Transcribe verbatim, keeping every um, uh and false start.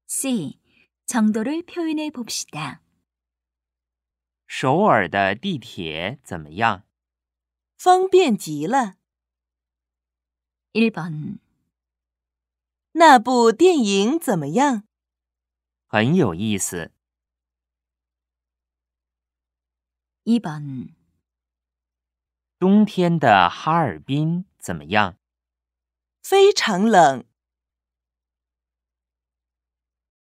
C. 정도를 표현해 봅시다. 首尔的地铁怎么样？ 方便极了。 일 번. 那部电影怎么样？ 很有意思。 이 번. 冬天的哈尔滨怎么样？ 非常冷。